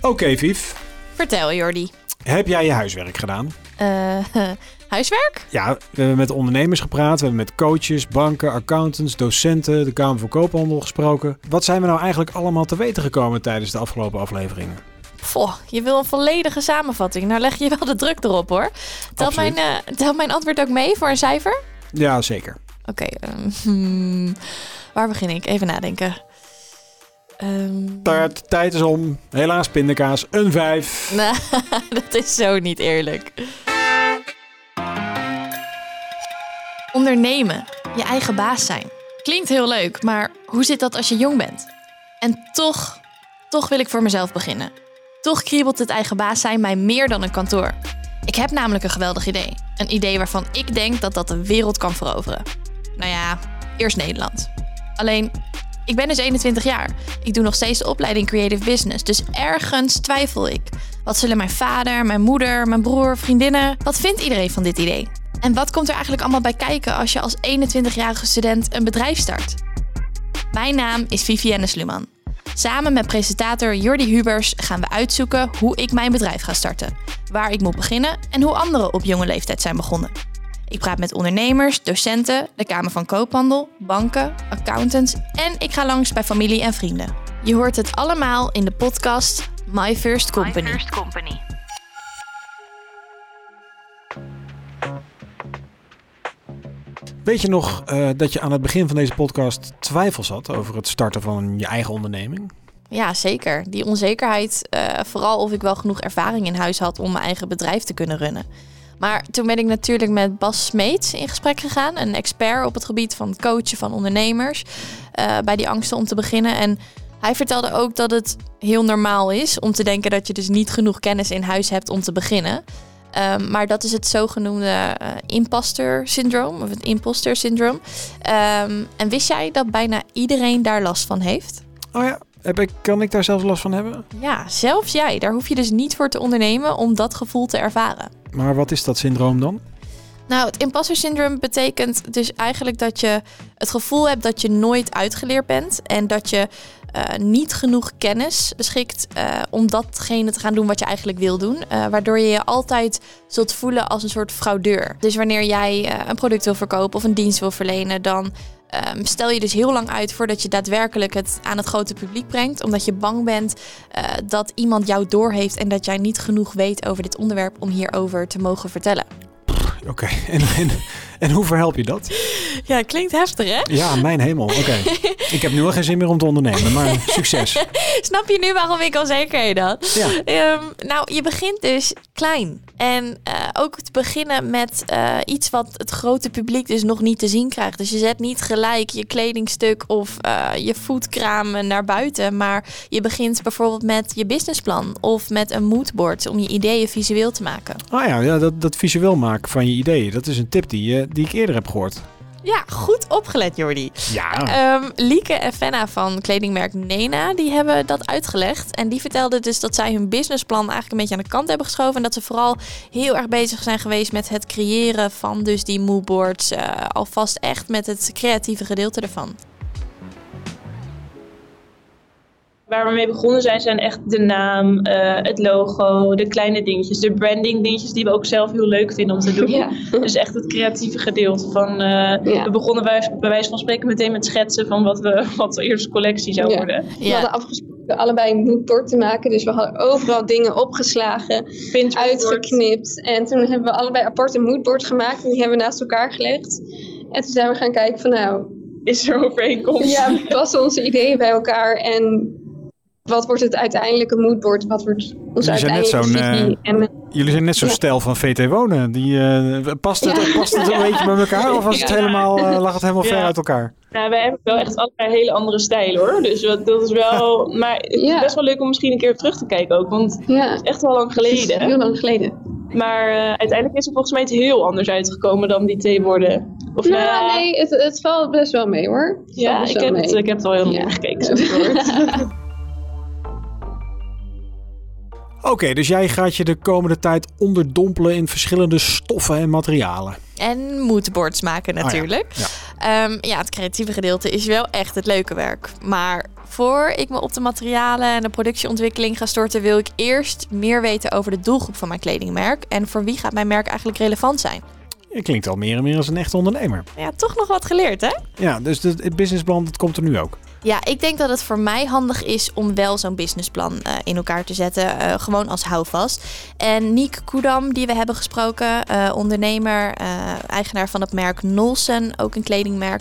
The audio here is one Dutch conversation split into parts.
Oké, Vief. Vertel, Jordi. Heb jij je huiswerk gedaan? Huiswerk? Ja, we hebben met ondernemers gepraat. We hebben met coaches, banken, accountants, docenten, de Kamer van Koophandel gesproken. Wat zijn we nou eigenlijk allemaal te weten gekomen tijdens de afgelopen afleveringen? Je wil een volledige samenvatting. Nou leg je wel de druk erop, hoor. Telt mijn antwoord ook mee voor een cijfer? Ja, zeker. Oké, waar begin ik? Even nadenken. Tijd is om. Helaas pindakaas. Een 5. Nou, dat is zo niet eerlijk. Ondernemen. Je eigen baas zijn. Klinkt heel leuk, maar hoe zit dat als je jong bent? En toch wil ik voor mezelf beginnen. Toch kriebelt het eigen baas zijn mij meer dan een kantoor. Ik heb namelijk een geweldig idee. Een idee waarvan ik denk dat dat de wereld kan veroveren. Nou ja, eerst Nederland. Alleen, ik ben dus 21 jaar. Ik doe nog steeds de opleiding Creative Business. Dus ergens twijfel ik. Wat zullen mijn vader, mijn moeder, mijn broer, vriendinnen... Wat vindt iedereen van dit idee? En wat komt er eigenlijk allemaal bij kijken als je als 21-jarige student een bedrijf start? Mijn naam is Vivienne Sluman. Samen met presentator Jordi Hubers gaan we uitzoeken hoe ik mijn bedrijf ga starten. Waar ik moet beginnen en hoe anderen op jonge leeftijd zijn begonnen. Ik praat met ondernemers, docenten, de Kamer van Koophandel, banken, accountants en ik ga langs bij familie en vrienden. Je hoort het allemaal in de podcast My First Company. Weet je nog dat je aan het begin van deze podcast twijfels had over het starten van je eigen onderneming? Ja, zeker. Die onzekerheid, vooral of ik wel genoeg ervaring in huis had om mijn eigen bedrijf te kunnen runnen. Maar toen ben ik natuurlijk met Bas Smeets in gesprek gegaan. Een expert op het gebied van het coachen van ondernemers. Bij die angsten om te beginnen. En hij vertelde ook dat het heel normaal is om te denken dat je dus niet genoeg kennis in huis hebt om te beginnen. Maar dat is het zogenoemde imposter syndroom. Of het imposter syndroom. En wist jij dat bijna iedereen daar last van heeft? Oh ja. Kan ik daar zelfs last van hebben? Ja, zelfs jij. Daar hoef je dus niet voor te ondernemen om dat gevoel te ervaren. Maar wat is dat syndroom dan? Nou, het imposter syndroom betekent dus eigenlijk dat je het gevoel hebt dat je nooit uitgeleerd bent. En dat je niet genoeg kennis beschikt om datgene te gaan doen wat je eigenlijk wil doen. Waardoor je je altijd zult voelen als een soort fraudeur. Dus wanneer jij een product wil verkopen of een dienst wil verlenen, dan stel je dus heel lang uit voordat je daadwerkelijk het aan het grote publiek brengt. Omdat je bang bent dat iemand jou doorheeft en dat jij niet genoeg weet over dit onderwerp om hierover te mogen vertellen. Oké. En hoe verhelp je dat? Ja, klinkt heftig, hè? Ja, mijn hemel. Oké. Ik heb nu al geen zin meer om te ondernemen, maar succes. Snap je nu waarom ik onzeker had? Ja. Nou, je begint dus klein. En ook te beginnen met iets wat het grote publiek dus nog niet te zien krijgt. Dus je zet niet gelijk je kledingstuk of je foodkraam naar buiten. Maar je begint bijvoorbeeld met je businessplan of met een moodboard om je ideeën visueel te maken. Ja, dat visueel maken van je ideeën. Dat is een tip die ik eerder heb gehoord. Ja, goed opgelet, Jordi. Ja. Lieke en Fenna van kledingmerk Nena, die hebben dat uitgelegd. En die vertelden dus dat zij hun businessplan eigenlijk een beetje aan de kant hebben geschoven. En dat ze vooral heel erg bezig zijn geweest met het creëren van dus die moodboards. Alvast echt met het creatieve gedeelte ervan. Waar we mee begonnen zijn echt de naam, het logo, de kleine dingetjes, de branding dingetjes die we ook zelf heel leuk vinden om te doen. Ja. Dus echt het creatieve gedeelte van, we begonnen bij wijze van spreken meteen met schetsen van wat de eerste collectie zou worden. We hadden afgesproken allebei een moodboard te maken, dus we hadden overal dingen opgeslagen, uitgeknipt. En toen hebben we allebei apart een moodboard gemaakt en die hebben we naast elkaar gelegd. En toen zijn we gaan kijken van is er overeenkomst? Ja, passen onze ideeën bij elkaar en wat wordt het uiteindelijke moodboard? Wat wordt onze uiteindelijke visie? Jullie zijn net zo'n stijl van VT Wonen. Past het een beetje bij elkaar? Of was het lag het helemaal ver uit elkaar? Nou, wij hebben wel echt allebei hele andere stijlen, hoor. Dus dat is wel... Maar het is best wel leuk om misschien een keer terug te kijken ook. Want het is echt wel lang geleden. Het is heel lang geleden. Maar uiteindelijk is er volgens mij het heel anders uitgekomen dan die theeborden. Nee, het valt best wel mee, hoor. Ja, ik heb het al heel lang gekeken. Oké, dus jij gaat je de komende tijd onderdompelen in verschillende stoffen en materialen. En moodboards maken natuurlijk. Ja. Het creatieve gedeelte is wel echt het leuke werk. Maar voor ik me op de materialen en de productieontwikkeling ga storten, wil ik eerst meer weten over de doelgroep van mijn kledingmerk. En voor wie gaat mijn merk eigenlijk relevant zijn? Je klinkt al meer en meer als een echte ondernemer. Ja, toch nog wat geleerd, hè? Ja, dus het businessplan, dat komt er nu ook. Ja, ik denk dat het voor mij handig is om wel zo'n businessplan in elkaar te zetten. Gewoon als houvast. En Niek Koedam, die we hebben gesproken, ondernemer, eigenaar van het merk Nolsen, ook een kledingmerk.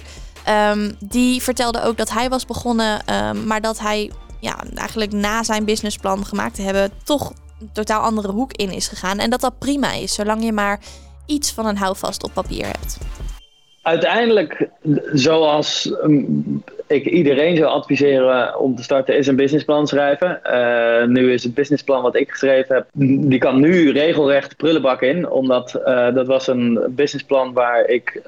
Die vertelde ook dat hij was begonnen, maar dat hij eigenlijk na zijn businessplan gemaakt te hebben toch een totaal andere hoek in is gegaan. En dat prima is, zolang je maar iets van een houvast op papier hebt. Uiteindelijk, zoals ik iedereen zou adviseren om te starten, is een businessplan schrijven. Nu is het businessplan wat ik geschreven heb, die kan nu regelrecht prullenbak in. Omdat dat was een businessplan waar ik,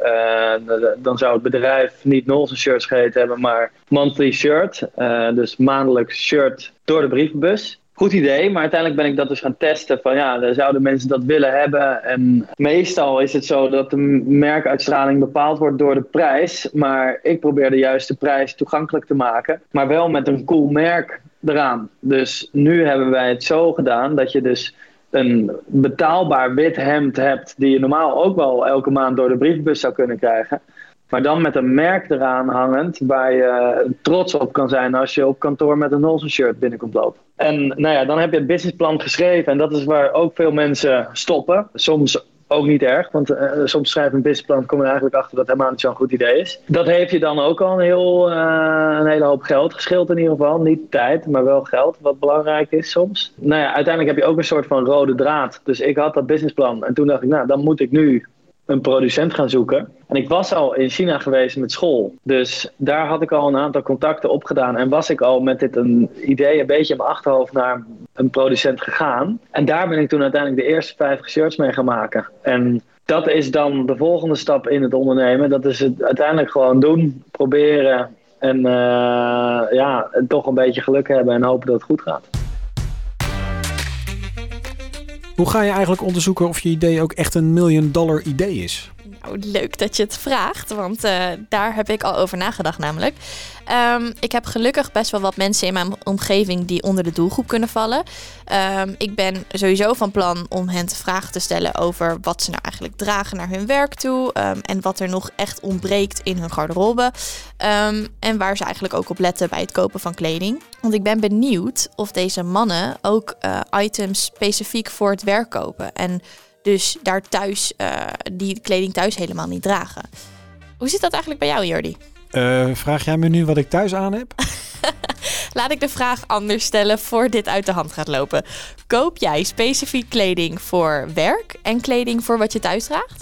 dan zou het bedrijf niet Nolsen Shirts geheten hebben, maar Monthly Shirt. Dus maandelijks shirt door de brievenbus. Goed idee, maar uiteindelijk ben ik dat dus gaan testen van zouden mensen dat willen hebben. En meestal is het zo dat de merkuitstraling bepaald wordt door de prijs. Maar ik probeer de juiste prijs toegankelijk te maken, maar wel met een cool merk eraan. Dus nu hebben wij het zo gedaan dat je dus een betaalbaar wit hemd hebt die je normaal ook wel elke maand door de brievenbus zou kunnen krijgen. Maar dan met een merk eraan hangend waar je trots op kan zijn als je op kantoor met een Nolsen shirt binnenkomt lopen. En dan heb je het businessplan geschreven en dat is waar ook veel mensen stoppen. Soms ook niet erg, want soms schrijf je een businessplan, kom je er eigenlijk achter dat het helemaal niet zo'n goed idee is. Dat heeft je dan ook al een hele hoop geld gescheeld in ieder geval. Niet tijd, maar wel geld, wat belangrijk is soms. Uiteindelijk heb je ook een soort van rode draad. Dus ik had dat businessplan en toen dacht ik, dan moet ik nu een producent gaan zoeken. En ik was al in China geweest met school. Dus daar had ik al een aantal contacten opgedaan. En was ik al met dit een idee een beetje in mijn achterhoofd naar een producent gegaan. En daar ben ik toen uiteindelijk de eerste 50 shirts mee gaan maken. En dat is dan de volgende stap in het ondernemen. Dat is het uiteindelijk gewoon doen, proberen. En toch een beetje geluk hebben en hopen dat het goed gaat. Hoe ga je eigenlijk onderzoeken of je idee ook echt $1 miljoen idee is? Nou, leuk dat je het vraagt, want daar heb ik al over nagedacht namelijk. Ik heb gelukkig best wel wat mensen in mijn omgeving die onder de doelgroep kunnen vallen. Ik ben sowieso van plan om hen vragen te stellen over wat ze nou eigenlijk dragen naar hun werk toe. En wat er nog echt ontbreekt in hun garderobe. En waar ze eigenlijk ook op letten bij het kopen van kleding. Want ik ben benieuwd of deze mannen ook items specifiek voor het werk kopen. En dus daar thuis, die kleding thuis helemaal niet dragen. Hoe zit dat eigenlijk bij jou, Jordi? Vraag jij me nu wat ik thuis aan heb? Laat ik de vraag anders stellen voor dit uit de hand gaat lopen. Koop jij specifiek kleding voor werk en kleding voor wat je thuis draagt?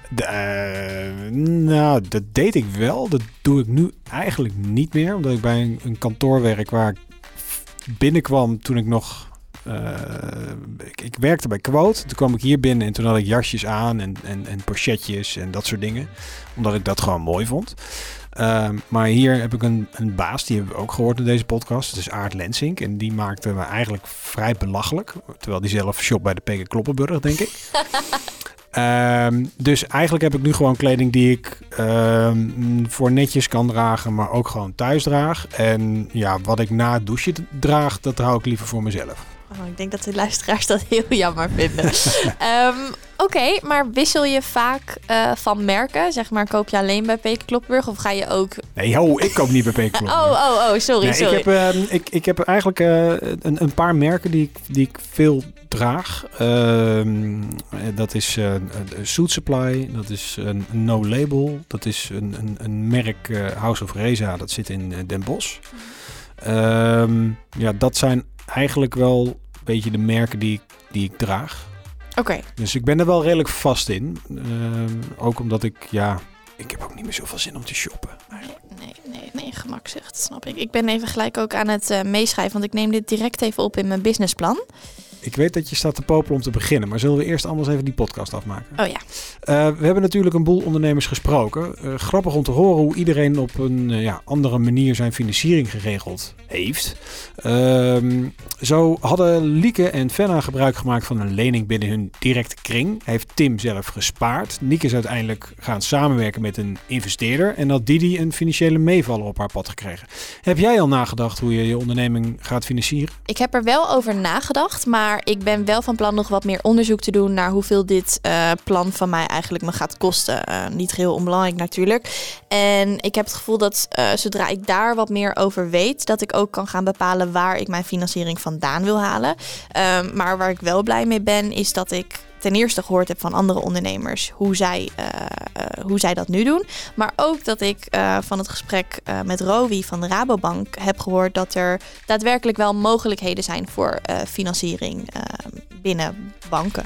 Dat deed ik wel. Dat doe ik nu eigenlijk niet meer. Omdat ik bij een kantoor werk waar ik binnenkwam toen ik nog... ik werkte bij Quote. Toen kwam ik hier binnen en toen had ik jasjes aan en pochetjes en dat soort dingen. Omdat ik dat gewoon mooi vond. Maar hier heb ik een baas, die hebben we ook gehoord in deze podcast. Het is Aart Lensink en die maakte me eigenlijk vrij belachelijk. Terwijl die zelf shopt bij de P.K. Kloppenburg, denk ik. Dus eigenlijk heb ik nu gewoon kleding die ik voor netjes kan dragen, maar ook gewoon thuis draag. En wat ik na het douchen draag, dat hou ik liever voor mezelf. Oh, ik denk dat de luisteraars dat heel jammer vinden. Oké, maar wissel je vaak van merken? Zeg maar, koop je alleen bij P.K. Kloppenburg of ga je ook... Nee, ik koop niet bij P.K. Kloppenburg. Sorry. Ik heb eigenlijk een paar merken die ik veel draag. Dat is Suit Supply, dat is een No Label, dat is een merk House of Reza, dat zit in Den Bosch. Dat zijn eigenlijk wel een beetje de merken die ik draag. Oké. Dus ik ben er wel redelijk vast in. Ook omdat ik heb ook niet meer zoveel zin om te shoppen. Nee, gemakzucht, snap ik. Ik ben even gelijk ook aan het meeschrijven, want ik neem dit direct even op in mijn businessplan. Ik weet dat je staat te popelen om te beginnen, maar zullen we eerst anders even die podcast afmaken? Oh ja. We hebben natuurlijk een boel ondernemers gesproken. Grappig om te horen hoe iedereen op een andere manier zijn financiering geregeld heeft. Zo hadden Lieke en Fenna gebruik gemaakt van een lening binnen hun directe kring. Heeft Tim zelf gespaard. Nieke is uiteindelijk gaan samenwerken met een investeerder en had Didi een financiële meevaller op haar pad gekregen. Heb jij al nagedacht hoe je je onderneming gaat financieren? Ik heb er wel over nagedacht, maar ik ben wel van plan nog wat meer onderzoek te doen naar hoeveel dit plan van mij eigenlijk me gaat kosten. Niet heel onbelangrijk natuurlijk. En ik heb het gevoel dat zodra ik daar wat meer over weet, dat ik ook kan gaan bepalen waar ik mijn financiering vandaan wil halen. Maar waar ik wel blij mee ben, is dat ik ten eerste gehoord heb van andere ondernemers hoe zij dat nu doen. Maar ook dat ik van het gesprek met Rowie van de Rabobank heb gehoord dat er daadwerkelijk wel mogelijkheden zijn voor financiering binnen banken.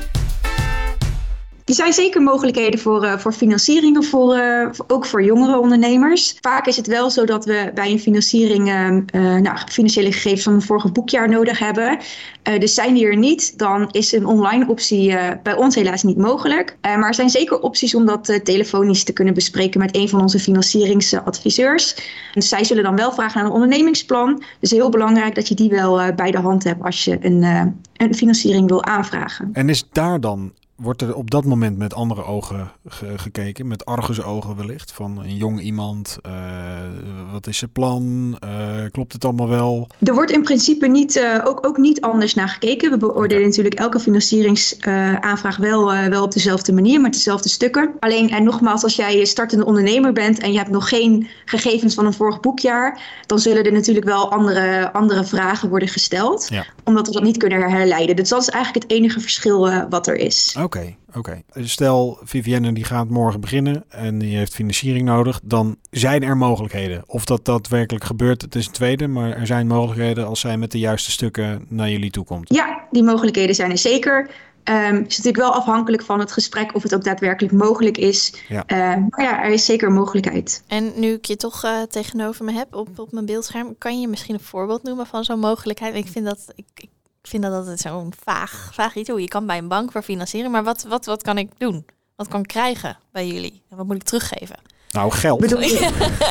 Er zijn zeker mogelijkheden voor financieringen, ook voor jongere ondernemers. Vaak is het wel zo dat we bij een financiering financiële gegevens van een vorige boekjaar nodig hebben. Dus zijn die er niet, dan is een online optie bij ons helaas niet mogelijk. Maar er zijn zeker opties om dat telefonisch te kunnen bespreken met een van onze financieringsadviseurs. Dus zij zullen dan wel vragen naar een ondernemingsplan. Dus heel belangrijk dat je die wel bij de hand hebt als je een financiering wil aanvragen. En is daar dan... Wordt er op dat moment met andere ogen gekeken, met argusogen wellicht, van een jong iemand, wat is zijn plan, klopt het allemaal wel? Er wordt in principe ook niet anders naar gekeken. We beoordelen natuurlijk elke financieringsaanvraag wel op dezelfde manier, met dezelfde stukken. Alleen, en nogmaals, als jij startende ondernemer bent en je hebt nog geen gegevens van een vorig boekjaar, dan zullen er natuurlijk wel andere vragen worden gesteld, omdat we dat niet kunnen herleiden. Dus dat is eigenlijk het enige verschil wat er is. Oké. Stel, Vivienne die gaat morgen beginnen en die heeft financiering nodig. Dan zijn er mogelijkheden. Of dat daadwerkelijk gebeurt, het is een tweede. Maar er zijn mogelijkheden als zij met de juiste stukken naar jullie toe komt. Ja, die mogelijkheden zijn er zeker. Het is natuurlijk wel afhankelijk van het gesprek of het ook daadwerkelijk mogelijk is. Ja. Maar ja, er is zeker een mogelijkheid. En nu ik je toch tegenover me heb op mijn beeldscherm, kan je misschien een voorbeeld noemen van zo'n mogelijkheid? Ik vind dat altijd zo'n vaag iets. Je kan bij een bank voor financieren, maar wat kan ik doen? Wat kan ik krijgen bij jullie? En wat moet ik teruggeven? Nou, geld. Bedoel je?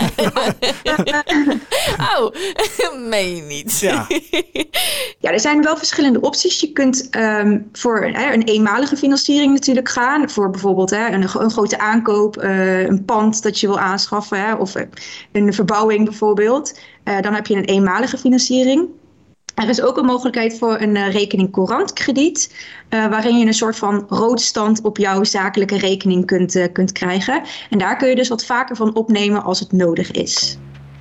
Oh, meen je niet. Ja, er zijn wel verschillende opties. Je kunt voor een eenmalige financiering natuurlijk gaan. Voor bijvoorbeeld een grote aankoop, een pand dat je wil aanschaffen, of een verbouwing bijvoorbeeld. Dan heb je een eenmalige financiering. Er is ook een mogelijkheid voor een rekening courant krediet, waarin je een soort van roodstand op jouw zakelijke rekening kunt krijgen. En daar kun je dus wat vaker van opnemen als het nodig is.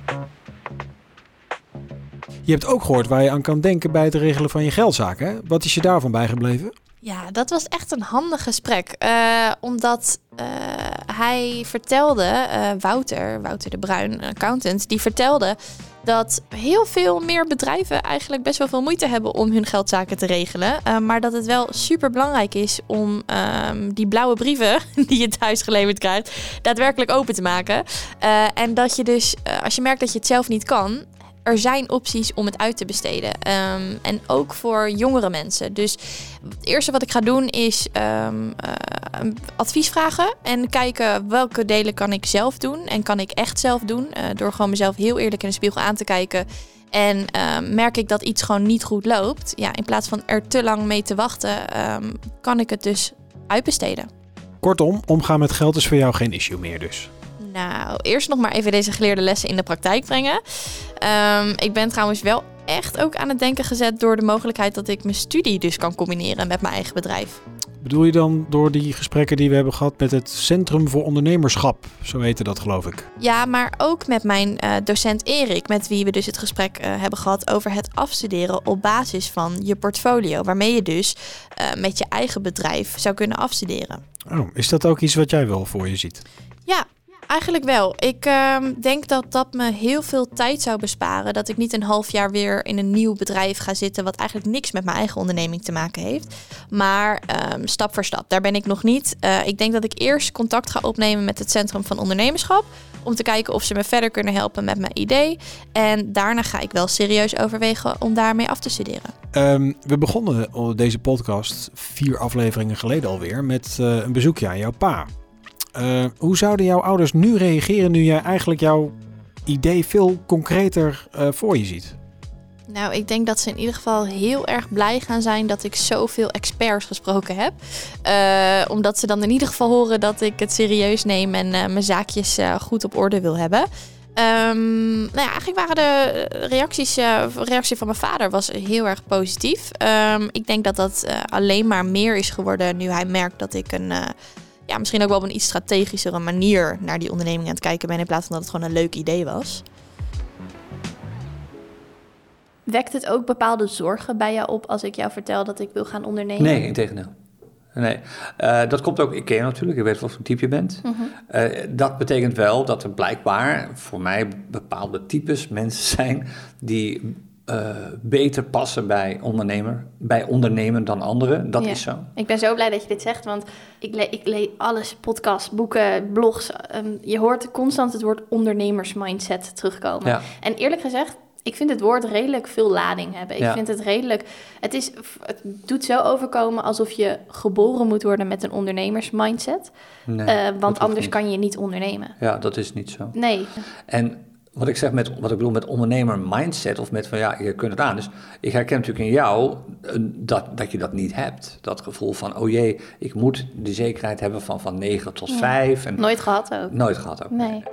Je hebt ook gehoord waar je aan kan denken bij het regelen van je geldzaken. Hè? Wat is je daarvan bijgebleven? Ja, dat was echt een handig gesprek. Omdat hij vertelde, Wouter de Bruin, accountant, die vertelde dat heel veel meer bedrijven eigenlijk best wel veel moeite hebben om hun geldzaken te regelen. Maar dat het wel super belangrijk is om die blauwe brieven die je thuis geleverd krijgt, daadwerkelijk open te maken. En dat je dus, als je merkt dat je het zelf niet kan, er zijn opties om het uit te besteden. En ook voor jongere mensen. Dus het eerste wat ik ga doen is advies vragen. En kijken welke delen kan ik zelf doen. En kan ik echt zelf doen. Door gewoon mezelf heel eerlijk in de spiegel aan te kijken. En merk ik dat iets gewoon niet goed loopt. Ja, in plaats van er te lang mee te wachten, kan ik het dus uitbesteden. Kortom, omgaan met geld is voor jou geen issue meer dus. Nou, eerst nog maar even deze geleerde lessen in de praktijk brengen. Ik ben trouwens wel echt ook aan het denken gezet door de mogelijkheid dat ik mijn studie dus kan combineren met mijn eigen bedrijf. Bedoel je dan door die gesprekken die we hebben gehad met het Centrum voor Ondernemerschap? Zo heette dat, geloof ik. Ja, maar ook met mijn docent Erik, met wie we dus het gesprek hebben gehad over het afstuderen op basis van je portfolio. Waarmee je dus met je eigen bedrijf zou kunnen afstuderen. Oh, is dat ook iets wat jij wel voor je ziet? Ja, eigenlijk wel. Ik denk dat dat me heel veel tijd zou besparen. Dat ik niet een half jaar weer in een nieuw bedrijf ga zitten, wat eigenlijk niks met mijn eigen onderneming te maken heeft. Maar stap voor stap, daar ben ik nog niet. Ik denk dat ik eerst contact ga opnemen met het Centrum van Ondernemerschap, om te kijken of ze me verder kunnen helpen met mijn idee. En daarna ga ik wel serieus overwegen om daarmee af te studeren. We begonnen deze podcast 4 afleveringen geleden alweer met een bezoekje aan jouw pa. Hoe zouden jouw ouders nu reageren nu jij eigenlijk jouw idee veel concreter voor je ziet? Nou, ik denk dat ze in ieder geval heel erg blij gaan zijn dat ik zoveel experts gesproken heb. Omdat ze dan in ieder geval horen dat ik het serieus neem en mijn zaakjes goed op orde wil hebben. Eigenlijk waren de reactie van mijn vader was heel erg positief. Ik denk dat dat alleen maar meer is geworden nu hij merkt dat ik misschien ook wel op een iets strategischere manier naar die onderneming aan het kijken ben, in plaats van dat het gewoon een leuk idee was. Wekt het ook bepaalde zorgen bij jou op als ik jou vertel dat ik wil gaan ondernemen? Nee, integendeel. Nee, dat komt ook, ik ken je natuurlijk, ik weet wat voor type je bent. Dat betekent wel dat er blijkbaar voor mij bepaalde types mensen zijn die beter passen bij ondernemen dan anderen. Dat is zo. Ik ben zo blij dat je dit zegt, want ik lees alles, podcasts, boeken, blogs. Je hoort constant het woord ondernemersmindset terugkomen. Ja. En eerlijk gezegd, ik vind het woord redelijk veel lading hebben. Ik vind het redelijk. Het doet zo overkomen alsof je geboren moet worden met een ondernemersmindset. Nee, want anders kan je niet ondernemen. Ja, dat is niet zo. Nee. En wat ik zeg wat ik bedoel met ondernemer mindset of met van je kunt het aan. Dus ik herken natuurlijk in jou dat je dat niet hebt. Dat gevoel van oh jee, ik moet de zekerheid hebben van 9 tot 5. En nooit gehad ook. Nooit gehad ook. Nee.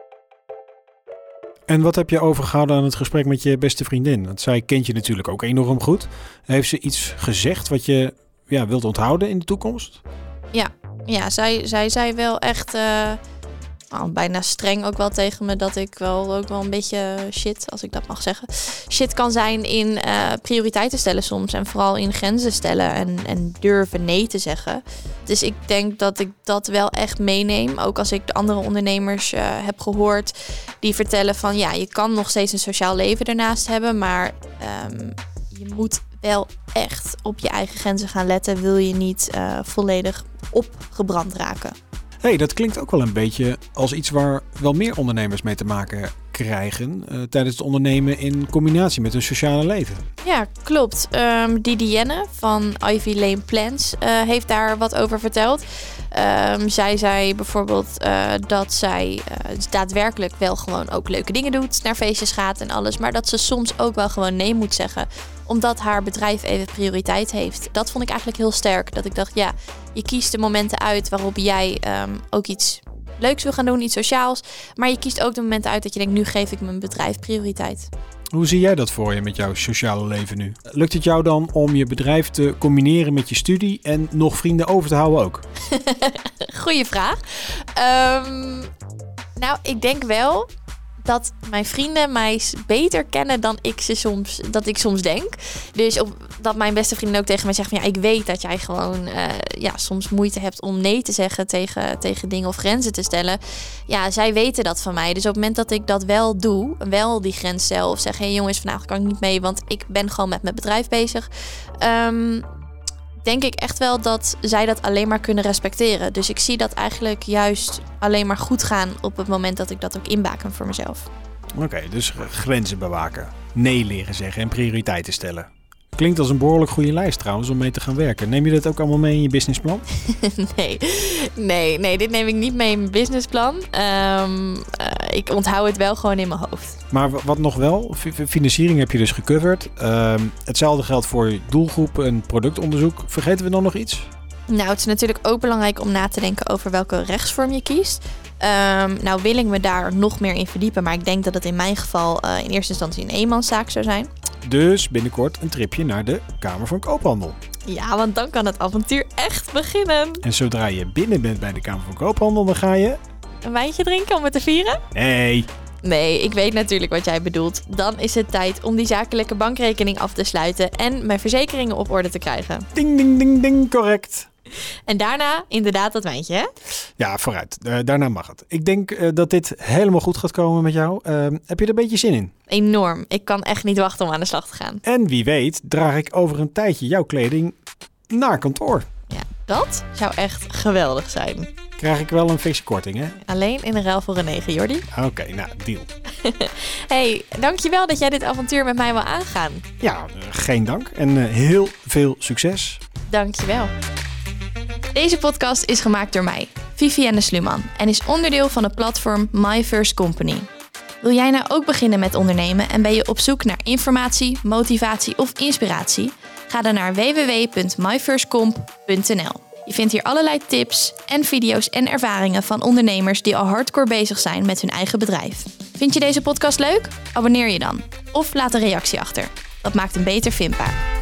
En wat heb je overgehouden aan het gesprek met je beste vriendin? Want zij kent je natuurlijk ook enorm goed. Heeft ze iets gezegd wat je wilt onthouden in de toekomst? Ja, zij zei wel echt bijna streng ook wel tegen me dat ik ook wel een beetje shit, als ik dat mag zeggen, shit kan zijn in prioriteiten stellen soms. En vooral in grenzen stellen en durven nee te zeggen. Dus ik denk dat ik dat wel echt meeneem. Ook als ik de andere ondernemers heb gehoord die vertellen van je kan nog steeds een sociaal leven ernaast hebben, maar je moet wel echt op je eigen grenzen gaan letten, wil je niet volledig opgebrand raken. Hey, dat klinkt ook wel een beetje als iets waar wel meer ondernemers mee te maken krijgen tijdens het ondernemen in combinatie met hun sociale leven. Ja, klopt. Didienne van Ivy Lane Plans heeft daar wat over verteld. Zij zei bijvoorbeeld dat zij daadwerkelijk wel gewoon ook leuke dingen doet, naar feestjes gaat en alles, maar dat ze soms ook wel gewoon nee moet zeggen, omdat haar bedrijf even prioriteit heeft. Dat vond ik eigenlijk heel sterk. Dat ik dacht, je kiest de momenten uit waarop jij ook iets leuks wil gaan doen, iets sociaals. Maar je kiest ook de momenten uit dat je denkt, nu geef ik mijn bedrijf prioriteit. Hoe zie jij dat voor je met jouw sociale leven nu? Lukt het jou dan om je bedrijf te combineren met je studie en nog vrienden over te houden ook? Goeie vraag. Ik denk wel dat mijn vrienden mij beter kennen dan ik soms denk. Dus dat mijn beste vrienden ook tegen mij zeggen van ik weet dat jij gewoon soms moeite hebt om nee te zeggen tegen dingen of grenzen te stellen. Ja, zij weten dat van mij. Dus op het moment dat ik dat wel doe, wel die grens stel of zeg, hey jongens, vandaag kan ik niet mee, want ik ben gewoon met mijn bedrijf bezig. Denk ik echt wel dat zij dat alleen maar kunnen respecteren. Dus ik zie dat eigenlijk juist alleen maar goed gaan op het moment dat ik dat ook inbaken voor mezelf. Oké, dus grenzen bewaken, nee leren zeggen en prioriteiten stellen. Klinkt als een behoorlijk goede lijst trouwens om mee te gaan werken. Neem je dat ook allemaal mee in je businessplan? Nee, dit neem ik niet mee in mijn businessplan. Ik onthoud het wel gewoon in mijn hoofd. Maar wat nog wel? Financiering heb je dus gecoverd. Hetzelfde geldt voor doelgroep en productonderzoek. Vergeten we dan nog iets? Nou, het is natuurlijk ook belangrijk om na te denken over welke rechtsvorm je kiest. Wil ik me daar nog meer in verdiepen. Maar ik denk dat het in mijn geval in eerste instantie een eenmanszaak zou zijn. Dus binnenkort een tripje naar de Kamer van Koophandel. Ja, want dan kan het avontuur echt beginnen. En zodra je binnen bent bij de Kamer van Koophandel, dan ga je een wijntje drinken om het te vieren? Nee, ik weet natuurlijk wat jij bedoelt. Dan is het tijd om die zakelijke bankrekening af te sluiten en mijn verzekeringen op orde te krijgen. Ding, ding, ding, ding, correct. En daarna inderdaad dat wijntje, hè? Ja, vooruit. Daarna mag het. Ik denk dat dit helemaal goed gaat komen met jou. Heb je er een beetje zin in? Enorm. Ik kan echt niet wachten om aan de slag te gaan. En wie weet draag ik over een tijdje jouw kleding naar kantoor. Ja, dat zou echt geweldig zijn. Krijg ik wel een fikse korting, hè? Alleen in de ruil voor een 9, Jordi. Oké, nou, deal. Hey, dankjewel dat jij dit avontuur met mij wil aangaan. Ja, geen dank. En heel veel succes. Dankjewel. Deze podcast is gemaakt door mij, Vivienne Sluman, en is onderdeel van het platform My First Company. Wil jij nou ook beginnen met ondernemen en ben je op zoek naar informatie, motivatie of inspiratie? Ga dan naar www.myfirstcomp.nl. Je vindt hier allerlei tips en video's en ervaringen van ondernemers die al hardcore bezig zijn met hun eigen bedrijf. Vind je deze podcast leuk? Abonneer je dan. Of laat een reactie achter. Dat maakt hem beter vindbaar.